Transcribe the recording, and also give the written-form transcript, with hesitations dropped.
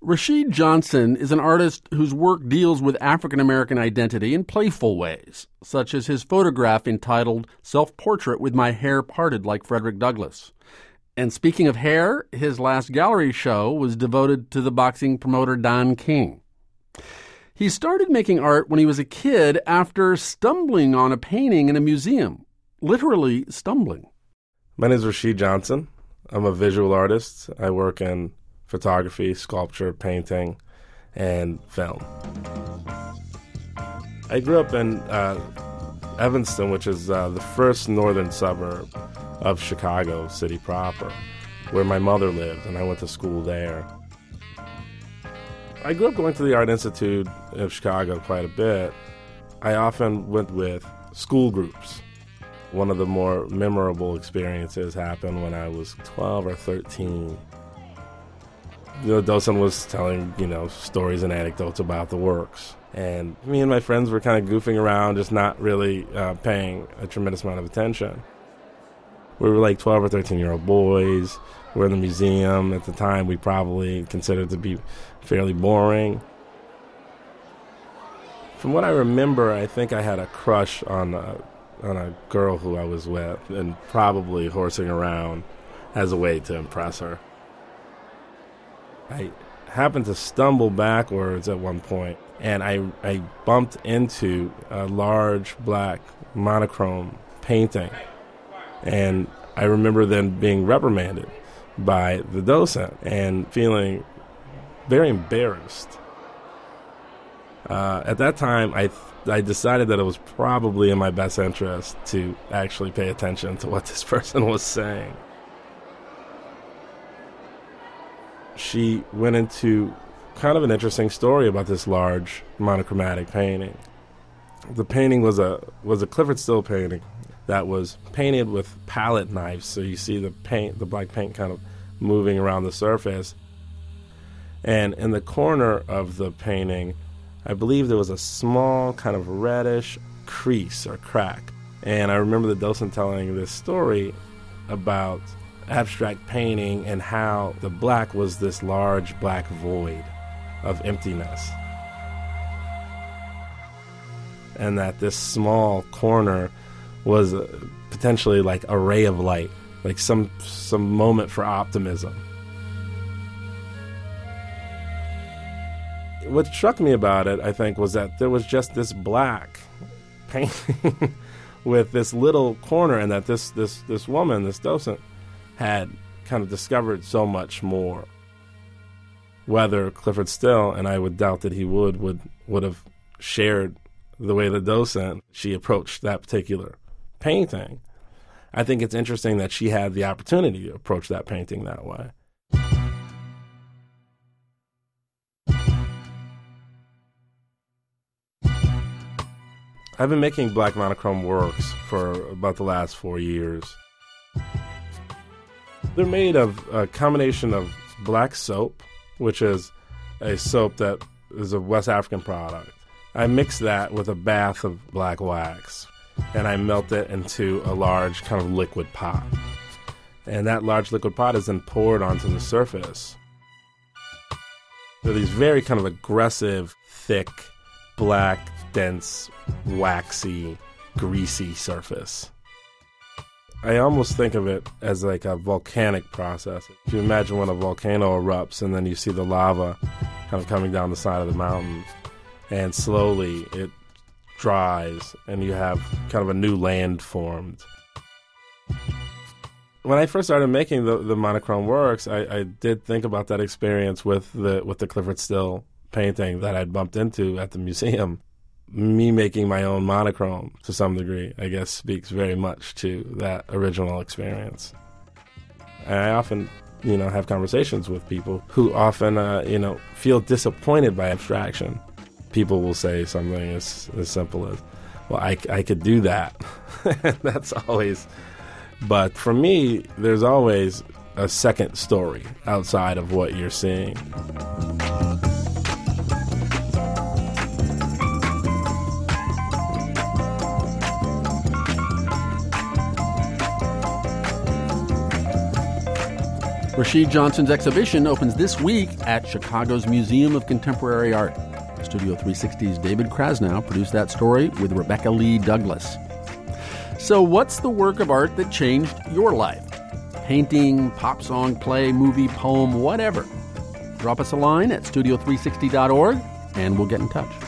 Rashid Johnson is an artist whose work deals with African-American identity in playful ways, such as his photograph entitled Self-Portrait with My Hair Parted Like Frederick Douglass. And speaking of hair, his last gallery show was devoted to the boxing promoter Don King. He started making art when he was a kid after stumbling on a painting in a museum, literally stumbling. My name is Rashid Johnson. I'm a visual artist. I work in photography, sculpture, painting, and film. I grew up in Evanston, which is the first northern suburb of Chicago City proper, where my mother lived, and I went to school there. I grew up going to the Art Institute of Chicago quite a bit. I often went with school groups. One of the more memorable experiences happened when I was 12 or 13. The docent was telling, stories and anecdotes about the works. And me and my friends were kind of goofing around, just not really paying a tremendous amount of attention. We were like 12 or 13-year-old boys. We're in the museum. At the time, we probably considered to be fairly boring. From what I remember, I think I had a crush on a girl who I was with, and probably horsing around as a way to impress her. I happened to stumble backwards at one point, and I bumped into a large black monochrome painting. And I remember then being reprimanded by the docent and feeling very embarrassed. At that time, I decided that it was probably in my best interest to actually pay attention to what this person was saying. She went into kind of an interesting story about this large monochromatic painting. The painting was a Clyfford Still painting that was painted with palette knives, so you see the black paint kind of moving around the surface. And in the corner of the painting, I believe there was a small kind of reddish crease or crack. And I remember the docent telling this story about abstract painting and how the black was this large black void of emptiness. And that this small corner was potentially like a ray of light, like some moment for optimism. What struck me about it, I think, was that there was just this black painting with this little corner, and that this woman, this docent, had kind of discovered so much more. Whether Clyfford Still, and I would doubt that he would have shared the way the docent, she approached that particular painting. I think it's interesting that she had the opportunity to approach that painting that way. I've been making black monochrome works for about the last 4 years. They're made of a combination of black soap, which is a soap that is a West African product. I mix that with a bath of black wax, and I melt it into a large kind of liquid pot. And that large liquid pot is then poured onto the surface. There are these very kind of aggressive, thick, black, dense, waxy, greasy surface. I almost think of it as like a volcanic process. If you imagine when a volcano erupts and then you see the lava kind of coming down the side of the mountain, and slowly it dries and you have kind of a new land formed. When I first started making the monochrome works, I did think about that experience with the Clyfford Still painting that I'd bumped into at the museum. Me making my own monochrome, to some degree, I guess, speaks very much to that original experience. And I often, have conversations with people who often, feel disappointed by abstraction. People will say something as simple as, well, I could do that. That's always... But for me, there's always a second story outside of what you're seeing. Rashid Johnson's exhibition opens this week at Chicago's Museum of Contemporary Art. Studio 360's David Krasnow produced that story with Rebecca Lee Douglas. So what's the work of art that changed your life? Painting, pop song, play, movie, poem, whatever. Drop us a line at studio360.org and we'll get in touch.